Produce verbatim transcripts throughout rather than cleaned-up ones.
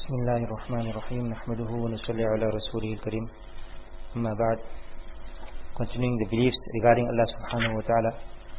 Bismillahirrahmanirrahim. Nahmaduhu wa nusalli ala rasulihil kareem. Amma ba'd. Continuing the beliefs regarding Allah subhanahu wa ta'ala.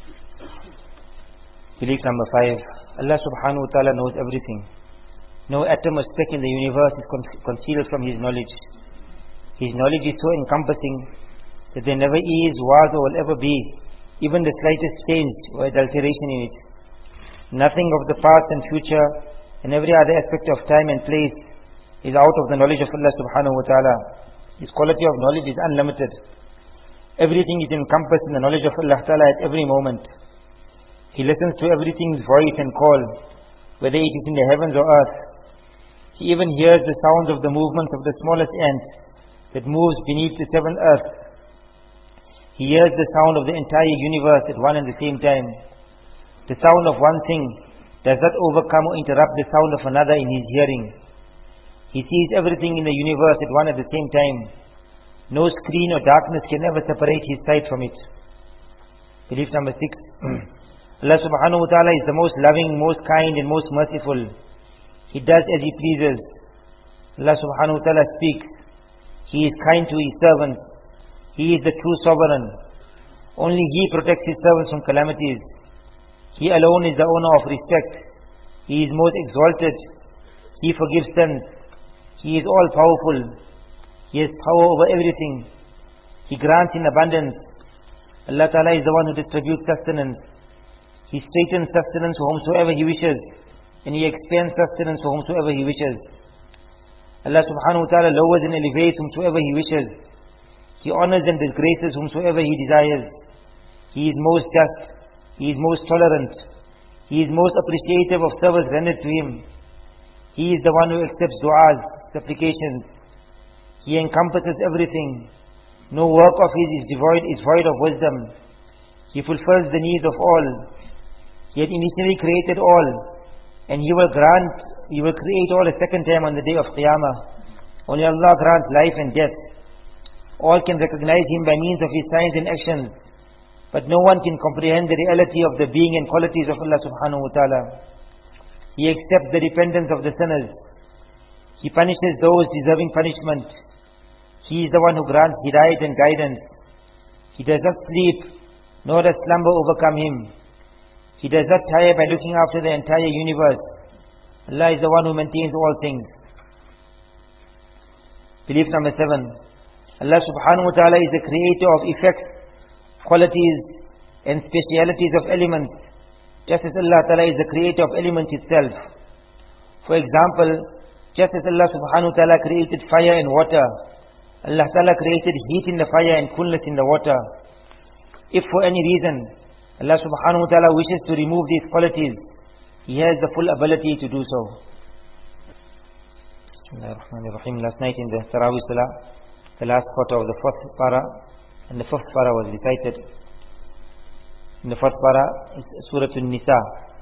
Belief number five. Allah subhanahu wa ta'ala knows everything. No atom or speck in the universe is con- concealed from His knowledge. His knowledge is so encompassing that there never is, was, or will ever be even the slightest change or adulteration in it. Nothing of the past and future and every other aspect of time and place is out of the knowledge of Allah subhanahu wa ta'ala. His quality of knowledge is unlimited. Everything is encompassed in the knowledge of Allah ta'ala at every moment. He listens to everything's voice and call, whether it is in the heavens or earth. He even hears the sounds of the movements of the smallest ant that moves beneath the seventh earth. He hears the sound of the entire universe at one and the same time. The sound of one thing does not overcome or interrupt the sound of another in his hearing. He sees everything in the universe at one at the same time. No screen or darkness can ever separate his sight from it. Belief number six. Allah subhanahu wa ta'ala is the most loving, most kind and most merciful. He does as He pleases. Allah subhanahu wa ta'ala speaks. He is kind to His servants. He is the true sovereign. Only He protects His servants from calamities. He alone is the owner of respect. He is most exalted. He forgives sins. He is all powerful. He has power over everything. He grants in abundance. Allah Ta'ala is the one who distributes sustenance. He straightens sustenance for whomsoever He wishes, and He expands sustenance for whomsoever He wishes. Allah Subhanahu wa Ta'ala lowers and elevates whomsoever He wishes. He honors and disgraces whomsoever He desires. He is most just. He is most tolerant. He is most appreciative of service rendered to Him. He is the one who accepts du'as, supplications. He encompasses everything. No work of His is devoid, is void of wisdom. He fulfills the needs of all. He had initially created all, and He will grant, He will create all a second time on the day of Qiyamah. Only Allah grants life and death. All can recognize Him by means of His signs and actions, but no one can comprehend the reality of the being and qualities of Allah subhanahu wa ta'ala. He accepts the repentance of the sinners. He punishes those deserving punishment. He is the one who grants hidayat and guidance. He does not sleep, nor does slumber overcome Him. He does not tire by looking after the entire universe. Allah is the one who maintains all things. Belief number seven. Allah subhanahu wa ta'ala is the creator of effects, qualities and specialities of elements, just as Allah Ta'ala is the creator of elements itself. For example, just as Allah subhanahu wa ta'ala created fire and water, Allah Ta'ala created heat in the fire and coolness in the water. If for any reason Allah subhanahu wa ta'ala wishes to remove these qualities, He has the full ability to do so. Bismillahirrahmanirrahim. Last night in the Tarawih Salah, the last quarter of the fourth para and the fifth para was recited. In the first para is Surah An-Nisa,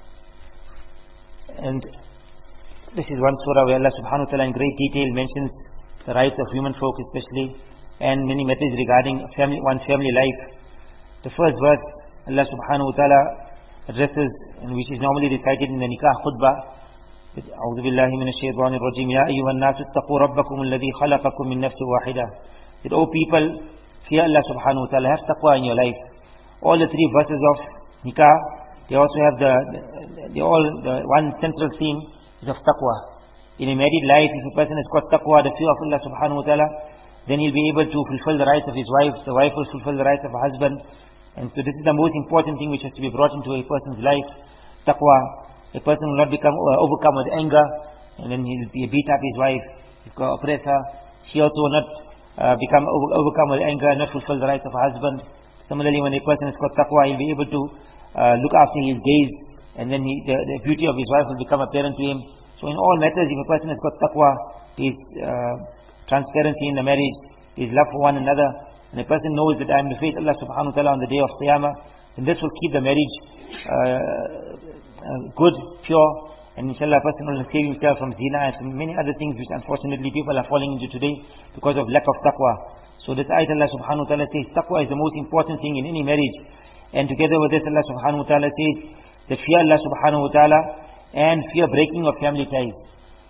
and this is one surah where Allah subhanahu wa ta'ala in great detail mentions the rights of human folk especially, and many matters regarding family, one family life. The first verse Allah subhanahu wa ta'ala addresses, and which is normally recited in the Nikah Khutbah, أعوذ بالله من الشيطان الرجيم يا أيها الناس اتقوا ربكم الذي خلقكم من نفس واحدة. That, O people, fear Allah subhanahu wa ta'ala, have taqwa in your life. All the three verses of Nikah, they also have the, they all, the one central theme is of taqwa. In a married life, if a person has got taqwa, the fear of Allah subhanahu wa ta'ala, then he'll be able to fulfill the rights of his wife, the wife will fulfill the rights of her husband. And so this is the most important thing which has to be brought into a person's life, taqwa. A person will not become uh, overcome with anger, and then he'll be beat up his wife, he's got to oppress her. She also will not Uh, become over, overcome with anger and not fulfill the rights of a husband. Similarly, when a person has got taqwa, he'll be able to uh, look after his gaze, and then he, the, the beauty of his wife will become apparent to him. So in all matters, if a person has got taqwa, his uh, transparency in the marriage, his love for one another, and a person knows that I am to face Allah subhanahu wa ta'ala on the day of Qiyamah, then this will keep the marriage uh, uh, good, pure, and inshallah a person will save himself from zina and from many other things which unfortunately people are falling into today because of lack of taqwa. So this ayat Allah subhanahu wa ta'ala says taqwa is the most important thing in any marriage. And together with this Allah subhanahu wa ta'ala says that fear Allah subhanahu wa ta'ala and fear breaking of family ties.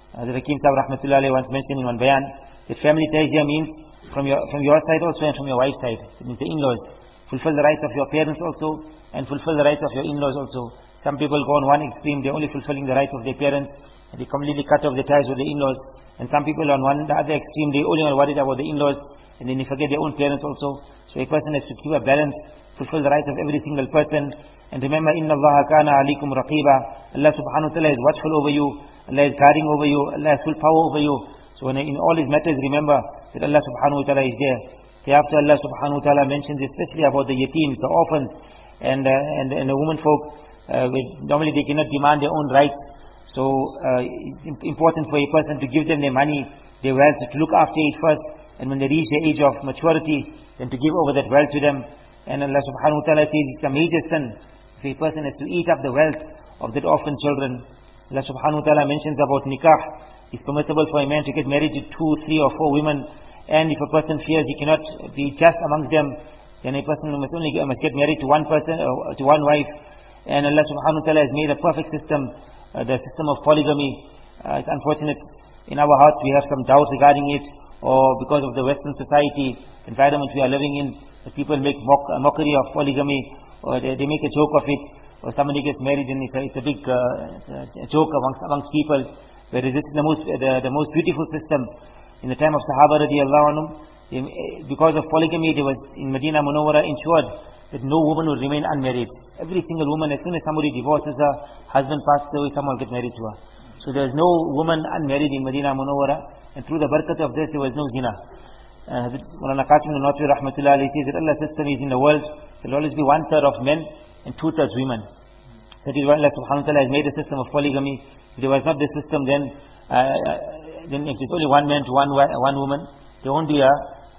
Uh, the Hakim Sahib Rahmatullah once mentioned in one bayan, the family ties here means from your, from your side also and from your wife's side. It means the in-laws. Fulfill the rights of your parents also and fulfill the rights of your in-laws also. Some people go on one extreme, they're only fulfilling the rights of their parents and they completely cut off the ties with the in-laws. And some people on one the other extreme, they only are worried about the in-laws and then they forget their own parents also. So a person has to keep a balance, fulfill the rights of every single person. And remember, Inna Allah kana alikum raqiba. Allah subhanahu wa ta'ala is watchful over you. Allah is guarding over you. Allah has full power over you. So when in all his matters, remember that Allah subhanahu wa ta'ala is there. Thereafter Allah subhanahu wa ta'ala mentions especially about the yatims, the orphans, and, uh, and, and the women folk. Uh, normally they cannot demand their own rights. So uh, it's important for a person to give them their money, their wealth, to look after it first. And when they reach the age of maturity, then to give over that wealth to them. And Allah subhanahu wa ta'ala says it's a major sin if a person has to eat up the wealth of that orphan children. Allah subhanahu wa ta'ala mentions about nikah. It's permissible for a man to get married to two, three or four women. And if a person fears he cannot be just amongst them, then a person must only get, must get married to one person, uh, to one wife. And Allah subhanahu wa ta'ala has made a perfect system, uh, the system of polygamy. Uh, it's unfortunate, in our hearts we have some doubts regarding it, or because of the Western society environment we are living in, that people make mock, a mockery of polygamy, or they, they make a joke of it, or somebody gets married and it's a, it's a big uh, a joke amongst, amongst people. Whereas this is the most, the, the most beautiful system. In the time of Sahaba radiallahu anhum, because of polygamy, there was in Medina Munawwara ensured that no woman will remain unmarried. Every single woman, as soon as somebody divorces her, husband passes away, someone will get married to her. So there is no woman unmarried in Medina Munawwara, and through the barakat of this, there was no zina. Uh, Mulana Qasim al-Natwi rahmatullah alayhi says that Allah's system is in the world, there will always be one third of men and two thirds women. That is why Allah subhanahu wa ta'ala has made a system of polygamy. If there was not this system, then uh, then if it's only one man to one one woman, there won't be a,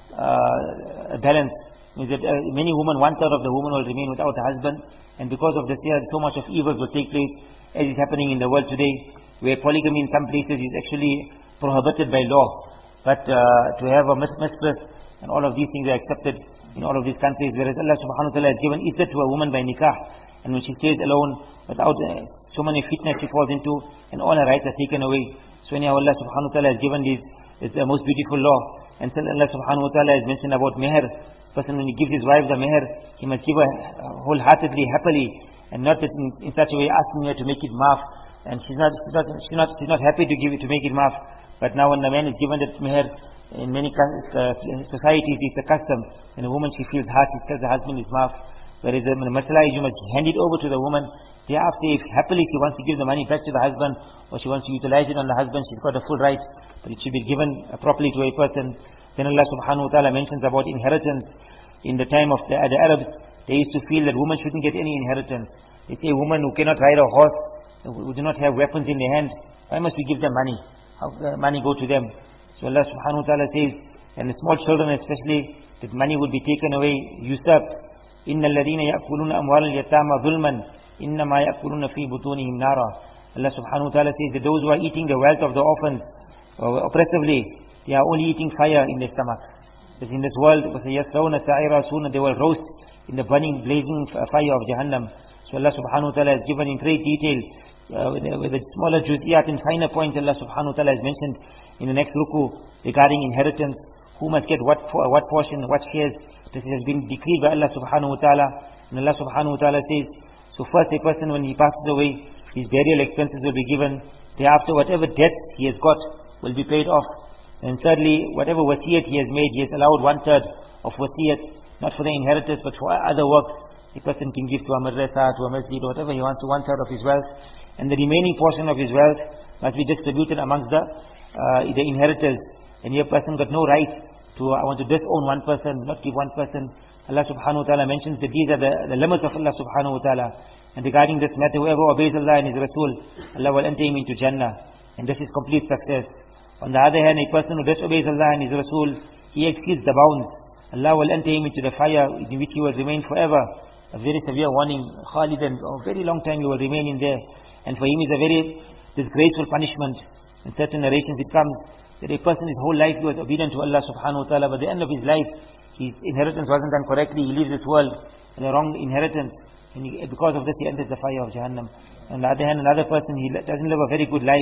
uh, a balance. Means that uh, many women, one third of the women will remain without a husband, and because of this, here, so much of evil will take place, as is happening in the world today, where polygamy in some places is actually prohibited by law. But uh, to have a mistress and all of these things are accepted in all of these countries, whereas Allah subhanahu wa ta'ala has given izzat to a woman by nikah, and when she stays alone without uh, so many fitness she falls into, and all her rights are taken away. So anyhow Allah subhanahu wa ta'ala has given this, it's the most beautiful law. And so Allah subhanahu wa ta'ala has mentioned about meher. Person when he gives his wife the meher, he must give her wholeheartedly, happily, and not in, in such a way asking her to make it maaf. And she's not, she's not, she's not, she's not happy to give it, to make it maaf. But now when the man is given that meher, in many uh, societies it's a custom. When a woman she feels hurt, she tells the husband is maaf. Whereas the masala is you must hand it over to the woman. Thereafter, if happily she wants to give the money back to the husband, or she wants to utilize it on the husband, she's got the full right. But it should be given properly to a person. Then Allah subhanahu wa ta'ala mentions about inheritance. In the time of the, the Arabs, they used to feel that women shouldn't get any inheritance. They say, women who cannot ride a horse, who do not have weapons in their hand, why must we give them money? How does money go to them? So Allah subhanahu wa ta'ala says, and the small children especially, that money would be taken away, usurped. إِنَّ الَّذِينَ يَأْكُلُونَ أَمْوَالَ الْيَتَامَى ظُلْمًا إِنَّمَا يَأْكُلُونَ فِي بُطُونِهِمْ نَارًا. Allah subhanahu wa ta'ala says that those who are eating the wealth of the orphans uh, oppressively, they are only eating fire in their stomach. Because in this world, وَسَيَصْلَوْنَ سَعِيرًا soon they will roast in the burning, blazing fire of Jahannam. So Allah subhanahu wa ta'ala has given in great detail, uh, with, the, with the smaller juz'iyat and finer points Allah subhanahu wa ta'ala has mentioned in the next ruku regarding inheritance, who must get what what portion, what shares. This has been decreed by Allah subhanahu wa ta'ala. And Allah subhanahu wa ta'ala says, so first a person when he passes away, his burial expenses will be given. Thereafter whatever debt he has got will be paid off. And thirdly, whatever wasiyat he has made, he has allowed one third of wasiyat, not for the inheritors but for other works. A person can give to a madrasa, to a masjid, whatever he wants, to one third of his wealth. And the remaining portion of his wealth must be distributed amongst the, uh, the inheritors. And your person got no right to, I want to disown one person, not give one person. Allah subhanahu wa ta'ala mentions that these are the, the limits of Allah subhanahu wa ta'ala. And regarding this matter, whoever obeys Allah and His Rasul, Allah will enter him into Jannah. And this is complete success. On the other hand, a person who disobeys Allah and His Rasul, he exceeds the bounds. Allah will enter him into the fire in which he will remain forever. A very severe warning. Khalidan, a very long time he will remain in there. And for him is a very disgraceful punishment. In certain narrations it comes that a person his whole life he was obedient to Allah subhanahu wa ta'ala, but at the end of his life, his inheritance wasn't done correctly, he leaves this world in a wrong inheritance, and he, because of this he enters the fire of Jahannam. On the other hand, another person, he doesn't live a very good life,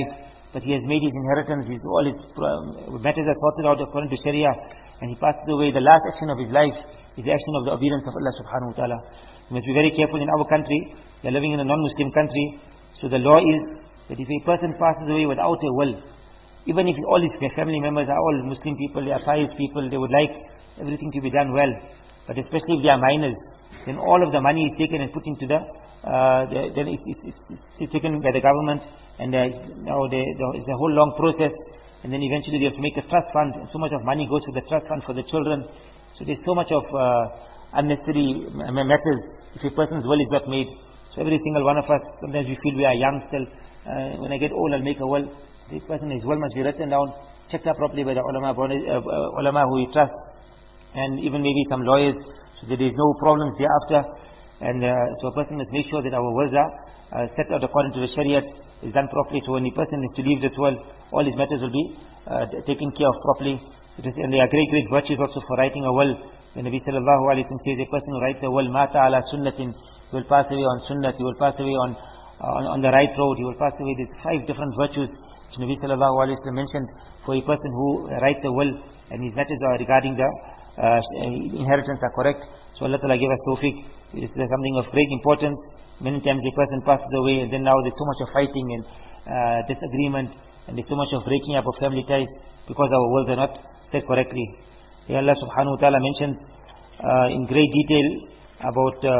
but he has made his inheritance, his, all his uh, matters are sorted out according to Sharia, and he passes away. The last action of his life is the action of the obedience of Allah subhanahu wa ta'ala. We must be very careful in our country. We are living in a non-Muslim country, so the law is that if a person passes away without a will, even if all his family members are all Muslim people, they are pious people, they would like everything to be done well, but especially if they are minors, then all of the money is taken and put into the, uh, the then it's, it's, it's, it's taken by the government, and uh, now the, the, it's a whole long process, and then eventually they have to make a trust fund, and so much of money goes to the trust fund for the children. So there's so much of uh, unnecessary matters if a person's will is not made. So every single one of us, sometimes we feel we are young still. Uh, when I get old, I'll make a will. This person, his will must be written down, checked up properly by the ulama, uh, uh, ulama who he trusts, and even maybe some lawyers, so that there is no problems thereafter. And uh, so a person must make sure that our wills are uh, set out according to the Shariat, is done properly. So when the person is to leave this world, all his matters will be uh, taken care of properly. And there are great, great virtues also for writing a will. When Nabi sallallahu alayhi wa sallam says, a person who writes a will, mata ala sunnatin, he will pass away on sunnat, he will pass away on, on, on the right road, he will pass away. There's five different virtues which Nabi sallallahu alayhi wa sallam mentioned for a person who writes a will, and his matters are regarding the uh, inheritance are correct. So Allah Ta'ala give us tawfiq. This is something of great importance. Many times a person passes away, and then now there's so much of fighting and uh, disagreement, and there's so much of breaking up of family ties because our wills are not said correctly. Here Allah subhanahu wa ta'ala mentions uh, in great detail about uh,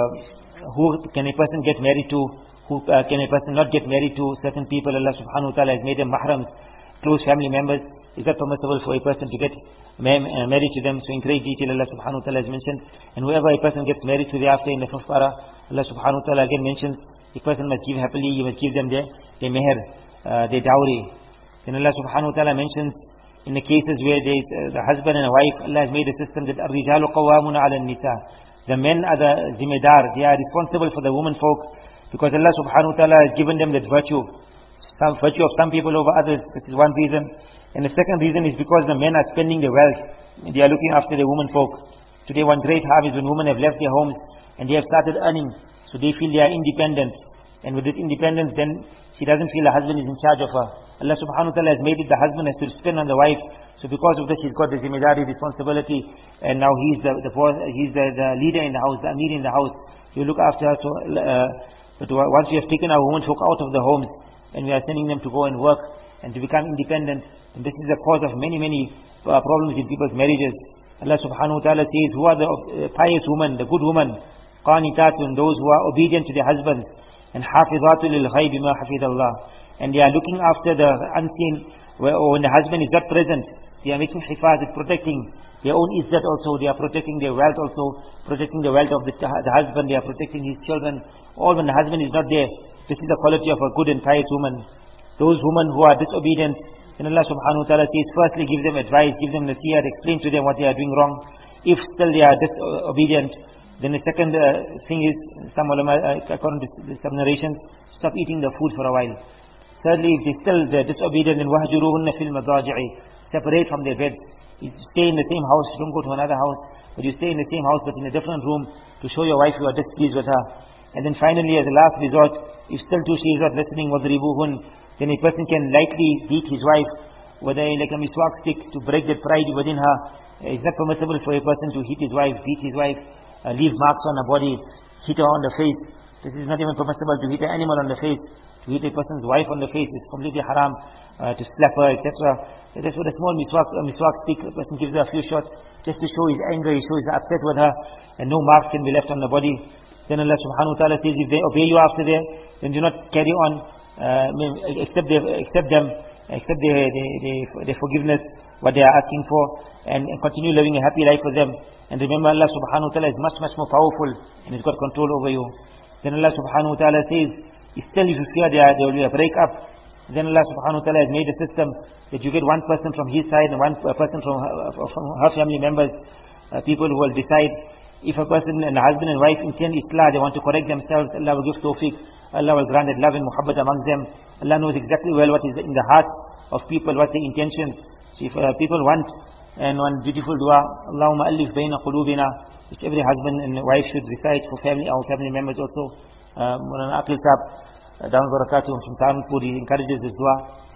who can a person get married to, who uh, can a person not get married to. Certain people Allah subhanahu wa ta'ala has made them mahrams, close family members. Is that permissible for a person to get ma- uh, married to them? So in great detail Allah subhanahu wa ta'ala has mentioned. And whoever a person gets married to thereafter in the fifth para, Allah subhanahu wa ta'ala again mentions, a person must give happily, he must give them their, their meher, uh, their dowry. Then Allah subhanahu wa ta'ala mentions in the cases where there is uh, the husband and a wife, Allah has made a system that الرِّجَالُ قَوَّامُونَ عَلَى النِّسَاءِ. The men are the zimedar, they are responsible for the women folk, because Allah subhanahu wa ta'ala has given them that virtue. Some virtue of some people over others, this is one reason. And the second reason is because the men are spending their wealth, they are looking after the women folk. Today one great harvest when women have left their homes and they have started earning, so they feel they are independent. And with this independence, then she doesn't feel the husband is in charge of her. Allah subhanahu wa ta'ala has made it the husband has to spend on the wife. So because of this, he's got the zimedari responsibility, and now he's the, the he's the, the leader in the house, the amir in the house. He will look after her. So, uh, but once we have taken our women folk out of the homes and we are sending them to go and work and to become independent, and this is the cause of many many uh, problems in people's marriages. Allah subhanahu wa ta'ala says, who are the uh, pious women, the good women, qanitatun, those who are obedient to their husbands, and hafizatu lil ghayb bima hafidallah, and they are looking after the unseen, where, or when the husband is not present, they are making hifaz, protecting their own izzat also, they are protecting their wealth also, protecting the wealth of the, the husband, they are protecting his children, all when the husband is not there. This is the quality of a good and pious woman. Those women who are disobedient, then Allah subhanahu wa ta'ala says, firstly give them advice, give them nasiyah, explain to them what they are doing wrong. If still they are disobedient, then the second uh, thing is, some ulama, uh, according to some narrations, stop eating the food for a while. Thirdly, if they still they're disobedient, then wahjuruhunna fil madaji'i, separate from their bed. You stay in the same house, don't go to another house, but you stay in the same house but in a different room to show your wife you are displeased with her. And then finally, as a last resort, if still too she is not listening, wadribuhun, then a person can lightly beat his wife, whether like a miswak stick, to break the pride within her. It's not permissible for a person to hit his wife, beat his wife, uh, leave marks on her body, hit her on the face. This is not even permissible to hit an animal on the face. To hit a person's wife on the face is completely haram, uh, to slap her, et cetera. That's what a small miswak, a miswak stick, a person gives her a few shots, just to show his anger, he shows he's upset with her, and no marks can be left on the body. Then Allah subhanahu wa ta'ala says, if they obey you after that, then do not carry on, uh, accept, their, accept them, accept their, their, their, their forgiveness, what they are asking for, and, and continue living a happy life with them. And remember, Allah subhanahu wa ta'ala is much, much more powerful, and He's got control over you. Then Allah subhanahu wa ta'ala says, if still if you fear there, there will be a break up, then Allah subhanahu wa ta'ala has made a system that you get one person from his side and one person from her, from her family members, uh, people who will decide. If a person and a husband and wife intend islah, they want to correct themselves, Allah will give tawfiq, Allah will grant that love and muhabbat among them. Allah knows exactly well what is in the heart of people, what their intentions. So if uh, people want, and one beautiful dua, Allahumma alif bayna qulubina, which every husband and wife should recite for family, our family members also. uh, Mulana Aqil Saab, uh, down barakatuh from Saranpur, he encourages this dua,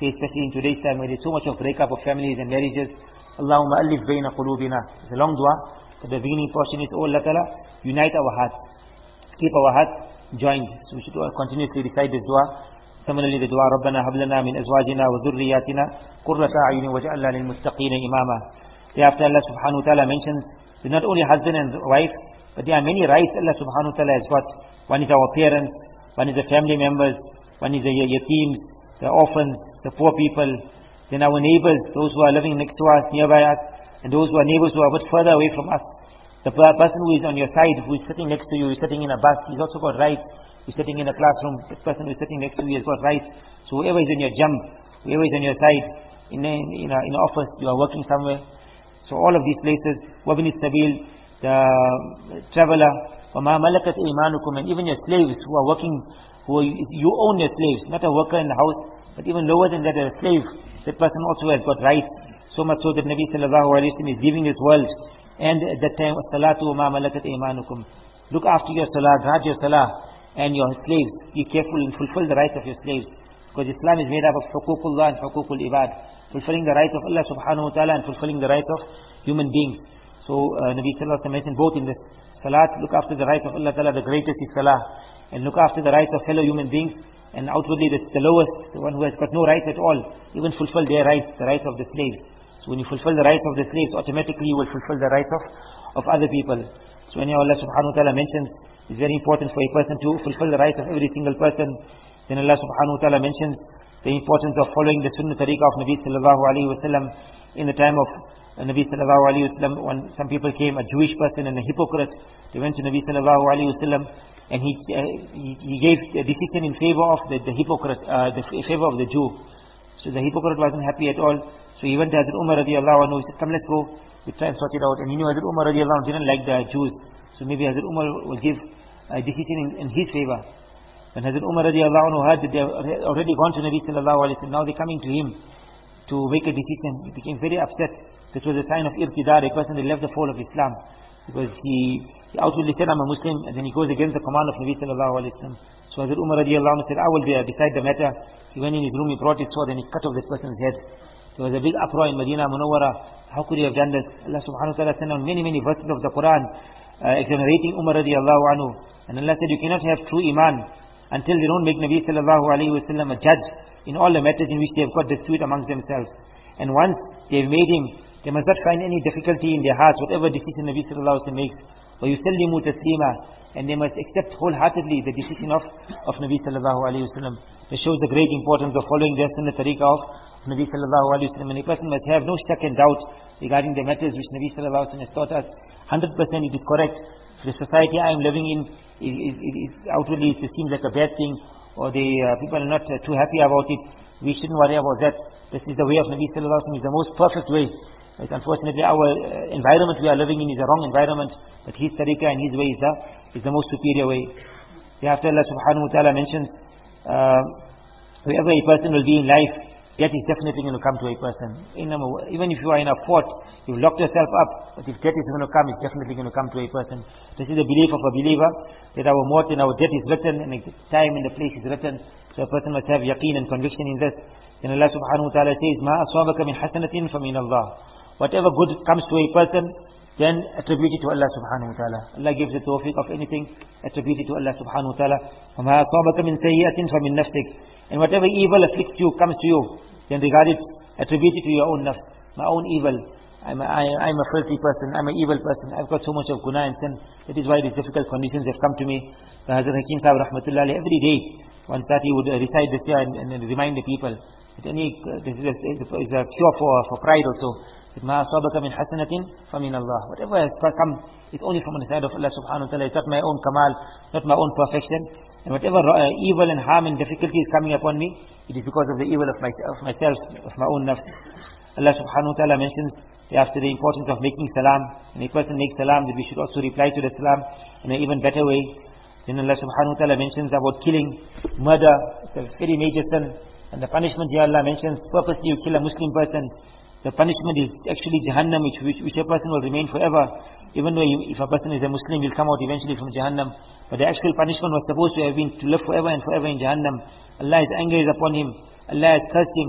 say, especially in today's time where there's so much of breakup of families and marriages. Allahumma alif bayna qulubina. It's a long dua, but the beginning portion is, oh Allah Ta'ala, unite our hearts, keep our hearts joined. So we should continuously recite this dua. Similarly, the dua, رَبَّنَا هَبْ لَنَا مِنْ أَزْوَاجِنَا وَذُرِّيَّاتِنَا قُرَّةَ أَعْيُنٍ وَاجْعَلْنَا لِلْمُتَّقِينَ إِمَامًا. Thereafter Allah subhanahu wa ta'ala mentions that not only husband and wife, but there are many rights Allah subhanahu wa ta'ala has got. One is our parents, one is the family members, one is the yateems, the orphans, the poor people, then our neighbors, those who are living next to us, nearby us, and those who are neighbors who are a bit further away from us. The person who is on your side, who is sitting next to you, is sitting in a bus, he's also got rights. He's sitting in a classroom, the person who is sitting next to you has got rights. So whoever is in your jump, whoever is on your side, in a, in a, in an office, you are working somewhere. So all of these places, وَبِنِ السَّبِيلِ, the traveler, وَمَا مَلَكَتْ إِيمَانُكُمْ, and even your slaves who are working, who are, you own your slaves, not a worker in the house, but even lower than that, a slave. That person also has got rights. So much so that Nabi sallallahu alayhi wa sallam is giving this world. And at that time, salatu wa ma malakat imanukum. Look after your salah, guard your salah and your slaves. Be careful and fulfill the rights of your slaves. Because Islam is made up of huququllah and huququl ibad. Fulfilling the rights of Allah subhanahu wa ta'ala and fulfilling the rights of human beings. So uh, Nabi sallallahu alayhi wa sallam mentioned both in this. Salat, look after the rights of Allah ta'ala, the greatest is salah. And look after the rights of fellow human beings. And outwardly the, the lowest, the one who has got no rights at all, even fulfill their rights, the rights of the slaves. So when you fulfill the rights of the slaves, automatically you will fulfill the rights of, of other people. So when Allah subhanahu wa ta'ala mentions, it's very important for a person to fulfill the rights of every single person. Then Allah subhanahu wa ta'ala mentions the importance of following the sunnah tariqah of Nabi sallallahu alayhi wa sallam. In the time of uh, Nabi sallallahu alayhi wa sallam, when some people came, a Jewish person and a hypocrite, they went to Nabi sallallahu alayhi wa sallam, and he, uh, he he gave a decision in favor of the, the hypocrite, uh, the in favor of the Jew. So the hypocrite wasn't happy at all. So he went to Hazrat Umar radiallahu anhu. He said, come, let's go. We try and sort it out. And he knew Hazrat Umar radiallahu anhu didn't like the Jews. So maybe Hazrat Umar will give a decision in, in his favor. When Hazrat Umar radiallahu anhu heard that they have already gone to Nabi sallallahu alayhi wa sallam, now they're coming to him to make a decision. He became very upset. This was a sign of irtidar, a person that left the fold of Islam. Because he, he outwardly said, I'm a Muslim, and then he goes against the command of Nabi sallallahu alayhi wa sallam. So Hazrat Umar radiallahu anhu said, I will decide the matter. He went in his room, he brought his sword and he cut off this person's head. There was a big uproar in Medina Munawwara. How could he have done this? Allah subhanahu wa ta'ala sent down many, many verses of the Quran uh, exonerating Umar radiallahu anhu. And Allah said, you cannot have true iman until they don't make Nabi sallallahu alayhi wa sallam a judge in all the matters in which they have got dispute amongst themselves. And once they've made him, they must not find any difficulty in their hearts, whatever decision Nabi sallallahu alayhi wa sallam makes. وَيُسَلِّمُوا تَسْلِيمًا, and they must accept wholeheartedly the decision of, of Nabi sallallahu alayhi wa sallam. This shows the great importance of following the sunnah tariqah of Nabi sallallahu alayhi wa sallam. And a person must have no shak and doubt regarding the matters which Nabi sallallahu alayhi wa sallam has taught us. one hundred percent it is correct. The society I am living in, is, is, is outwardly it seems like a bad thing, or the uh, people are not uh, too happy about it. We shouldn't worry about that. This is the way of Nabi sallallahu alayhi wa sallam, is the most perfect way. But unfortunately our uh, environment we are living in is a wrong environment, but his tariqah and his way is the, is the most superior way. Thereafter Allah subhanahu wa ta'ala mentions, uh, wherever a person will be in life, death is definitely going to come to a person. Even if you are in a fort, you locked yourself up, but if death is going to come, it's definitely going to come to a person. This is the belief of a believer, that our maut and our death is written, and the time and the place is written. So a person must have yaqeen and conviction in this. Then Allah subhanahu wa ta'ala says, مَا أَصْوَابَكَ مِنْ حَسَنَةٍ فَمِنَ اللَّهِ. Whatever good comes to a person, then attribute it to Allah subhanahu wa ta'ala. Allah gives the tawfiq of anything, attribute it to Allah subhanahu wa ta'ala. وَمَا أَصَابَكَ مِنْ سَيِّئَةٍ فَمِنْ نَفْسِكَ. And whatever evil afflicts you, comes to you, then regard it, attribute it to your own nafs. My own evil. I'm a, I, I'm a filthy person, I'm an evil person, I've got so much of guna and sin. That is why these difficult conditions have come to me. The Hazrat Hakim Sahib rahmatullah alayhi, every day, one thirty he would uh, recite this year and, and, and remind the people that any, uh, this is a, is a cure for, for pride also. مَا أَصَابَكَ مِنْ حَسَنَةٍ فَمِنَ اللَّهِ. Whatever has come, it's only from the side of Allah subhanahu wa ta'ala. It's not my own kamal, not my own perfection. And whatever uh, evil and harm and difficulty is coming upon me, it is because of the evil of, my, of myself, of my own nafs. Allah subhanahu wa ta'ala mentions after the importance of making salam. When a person makes salam, that we should also reply to the salam in an even better way. Then Allah subhanahu wa ta'ala mentions about killing, murder. It's a very major sin. And the punishment here Allah mentions, purposely you kill a Muslim person, the punishment is actually Jahannam, which, which, which a person will remain forever. Even though you, if a person is a Muslim, he'll come out eventually from Jahannam. But the actual punishment was supposed to have been to live forever and forever in Jahannam. Allah's anger is upon him. Allah has cursed him.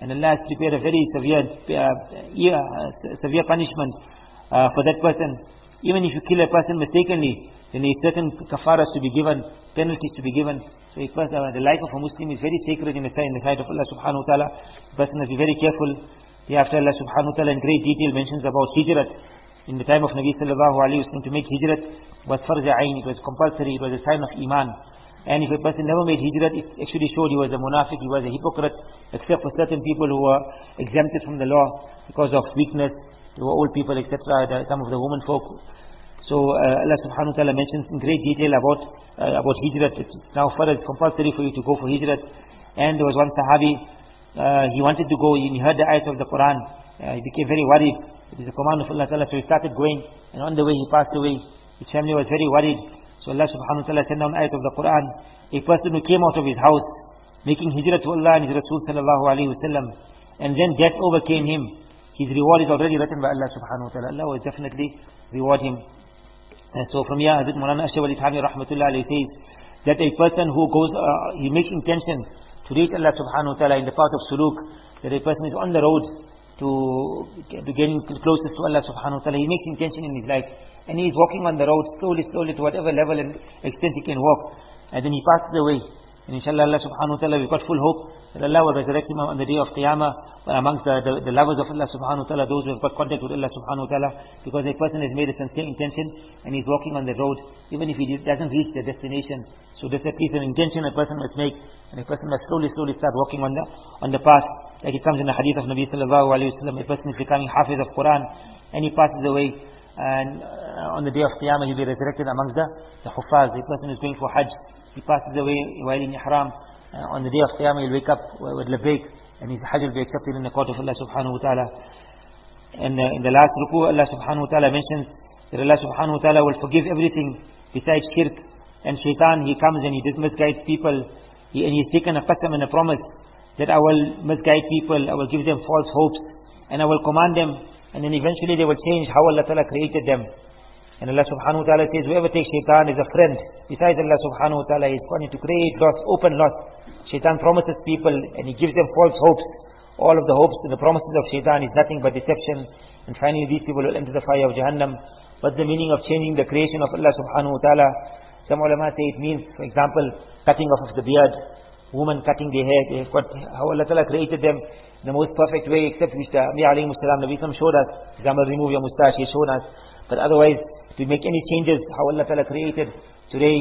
and Allah has prepared a very severe, uh, yeah, severe punishment uh, for that person. Even if you kill a person mistakenly, then there is certain kafaras to be given, penalties to be given. So a person, uh, the life of a Muslim is very sacred in the sight, in the sight of Allah subhanahu wa ta'ala. The person has to be very careful. Thereafter Allah subhanahu wa ta'ala in great detail mentions about hijrat. In the time of Nabi sallallahu alayhi wa sallam, to make hijrat was farz ayn, it was compulsory, it was a sign of iman. And if a person never made hijrat, it actually showed he was a munafiq, he was a hypocrite, except for certain people who were exempted from the law because of weakness. They were old people, et cetera, some of the women folk. So uh, Allah subhanahu wa ta'ala mentions in great detail about uh, about hijrat. It's now further compulsory for you to go for hijrat. And there was one sahabi, uh, he wanted to go, he heard the ayat of the Quran, uh, he became very worried. It is a command of Allah ta'ala, so he started going, and on the way he passed away. His family was very worried. So Allah subhanahu wa ta'ala sent down ayat of the Quran. A person who came out of his house, making hijrat to Allah and His Rasul sallallahu alayhi wa sallam, and then death overcame him, his reward is already written by Allah subhanahu wa ta'ala. Allah will definitely reward him. And so from here, Hazrat Maulana Ashraf Ali Thanvi rahmatullah alayhi says that a person who goes, uh, he makes intention to reach Allah subhanahu wa ta'ala in the path of suluk, that a person is on the road to, to getting closest to Allah subhanahu wa ta'ala, he makes intention in his life, and he is walking on the road slowly, slowly to whatever level and extent he can walk, and then he passes away. And inshallah Allah subhanahu wa ta'ala, we've got full hope that Allah will resurrect him on the day of Qiyamah amongst the, the, the lovers of Allah subhanahu wa ta'ala, those who have got contact with Allah subhanahu wa ta'ala, because a person has made a sincere intention and he's walking on the road, even if he doesn't reach the destination. So there's at least an intention a person must make, and a person must slowly, slowly start walking on the on the path. Like it comes in the hadith of Nabi sallallahu alayhi wa sallam, a person is becoming hafiz of Quran, and he passes away, and uh, on the day of Qiyamah he'll be resurrected amongst the, the huffaz. A person is going for Hajj, he passes away while in ihram, uh, on the day of Qiyamah he'll wake up with labbaik, and his Hajj will be accepted in the court of Allah subhanahu wa ta'ala. And uh, in the last ruku, Allah subhanahu wa ta'ala mentions that Allah subhanahu wa ta'ala will forgive everything besides shirk. And shaitan, he comes and he misguides people, he, and he's taken a qasam and a promise that I will misguide people, I will give them false hopes, and I will command them, and then eventually they will change how Allah ta'ala created them. And Allah subhanahu wa ta'ala says, whoever takes shaitan is a friend besides Allah subhanahu wa ta'ala, is going to create loss, open loss. Shaitan promises people and he gives them false hopes. All of the hopes and the promises of shaitan is nothing but deception, and finally these people will enter the fire of Jahannam. What's the meaning of changing the creation of Allah subhanahu wa ta'ala? Some ulama say it means, for example, cutting off of the beard, women cutting their hair. They have got how Allah ta'ala created them in the most perfect way, except which the Anbiya alayhi salam, Nabi Sallam showed us. For example, remove your moustache, he showed us. But otherwise, to make any changes, how Allah ta'ala created today,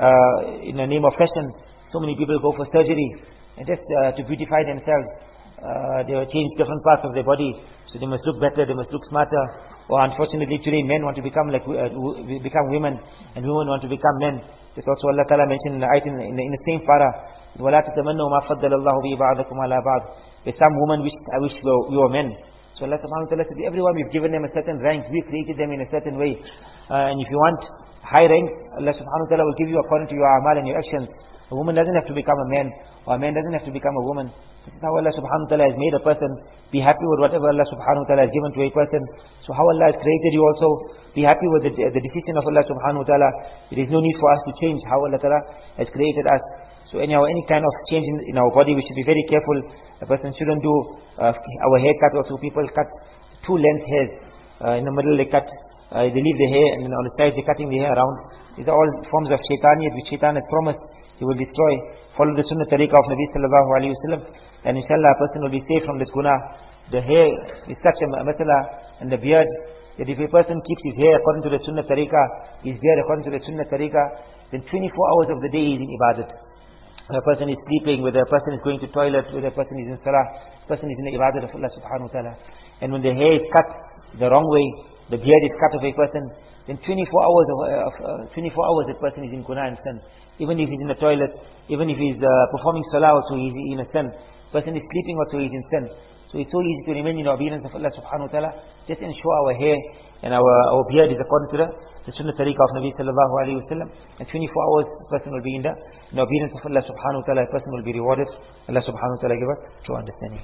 uh, in the name of fashion, so many people go for surgery, and just uh, to beautify themselves. Uh, they will change different parts of their body, so they must look better, they must look smarter. Or unfortunately today men want to become like uh, become women, and women want to become men. That's also Allah Ta'ala mentioned in the ayat in, in, the, in the same para. وَلَا تَتَمَنَّوا مَا فَضَّلَ اللَّهُ بِهِ بَعْضَكُمْ عَلَى بَعْضٍ. There's some women wish, I wish we were, we were men. So Allah subhanahu wa ta'ala said, everyone we've given them a certain rank, we created them in a certain way. Uh, and if you want high rank, Allah subhanahu wa ta'ala will give you according to your amal and your actions. A woman doesn't have to become a man, or a man doesn't have to become a woman. This is how Allah subhanahu wa ta'ala has made a person be happy with whatever Allah subhanahu wa ta'ala has given to a person. So how Allah has created you also, be happy with the, the decision of Allah subhanahu wa ta'ala. There is no need for us to change how Allah ta'ala has created us. So anyhow, any kind of change in, in our body, we should be very careful. A person shouldn't do uh, our hair cut, or so people cut two length hairs. Uh, in the middle they cut, uh, they leave the hair, and then on the sides they're cutting the hair around. These are all forms of shaitaniyat, which shaitan has promised he will destroy. Follow the sunnah tariqah of Nabi sallallahu alayhi wa sallam, and inshallah a person will be safe from this guna. The hair is such a masala, and the beard, that if a person keeps his hair according to the sunnah tariqah, his beard according to the sunnah tariqah, then twenty-four hours of the day he is in ibadat. When a person is sleeping, whether a person is going to toilet, whether a person is in salah, a person is in the ibadat of Allah subhanahu wa ta'ala. And when the hair is cut the wrong way, the beard is cut of a person, then twenty-four hours of, uh, of uh, twenty-four hours that person is in guna and sin. Even if he's in the toilet, even if he's uh, performing salah also, he's in a sin. Person is sleeping also, he's in sin. So it's so easy to remain in the obedience of Allah subhanahu wa ta'ala. Just ensure our hair and our, our beard is according to the, the sunnah tariqah of Nabi sallallahu alayhi wa sallam. And twenty-four hours, the person will be in the, in the obedience of Allah subhanahu wa ta'ala. A person will be rewarded. Allah subhanahu wa ta'ala give us true understanding.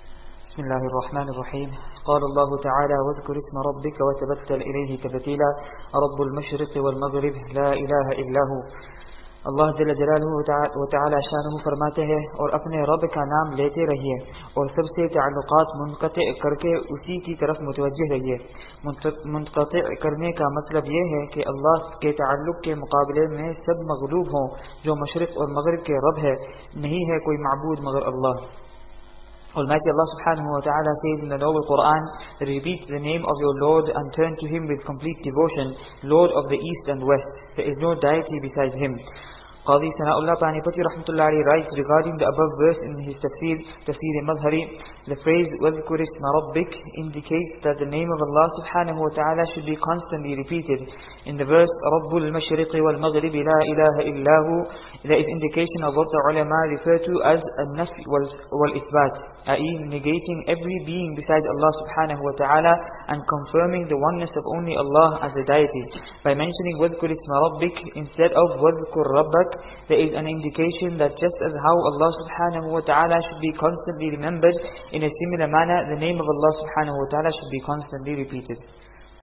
بسم الله الرحمن الرحيم. قال الله تعالى واذكر اسم ربك وتبتل إليه تبتيلا رب المشرق والمغرب لا إله إلا هو. अल्लाह जल्ल जलालुहु व तआला शानुहु फरमाते हैं, और अपने रब का नाम लेते रहिए और सबसे ताल्लुकात मुनक़ते करके उसी की तरफ मुतवज्जिह रहिए। मुनक़ते करने का मतलब यह है कि अल्लाह के ताल्लुक के मुकाबले में सब मग़लूब हों, जो मशरिक़ और मग़रिब के रब है। नहीं है कोई माबूद मगर अल्लाह। Almighty Allah subhanahu wa ta'ala says in the noble Quran, repeat the name of your Lord and turn to Him with complete devotion, Lord of the East and West. There is no deity besides Him. Qadi Sana'ullah Panipati Rahmatullah Alayhi writes regarding the above verse in his tafsir, Tafsir Madhari, the phrase وَذْكُرِ اسْمَ رَبِّكَ indicates that the name of Allah subhanahu wa ta'ala should be constantly repeated. In the verse رَبُّ الْمَشْرِقِ وَالْمَغْرِبِ لَا إِلَهَ إِلَّا هُ, there is indication of what the ulama refer to as al-nafi wal-ithbat, that is negating every being besides Allah subhanahu wa ta'ala and confirming the oneness of only Allah as a deity. By mentioning وَذْكُرِ اسْمَ رَبِّكَ instead of وَذْكُرْ رَبَّكَ, there is an indication that just as how Allah subhanahu wa ta'ala should be constantly remembered, in a similar manner the name of Allah subhanahu wa ta'ala should be constantly repeated.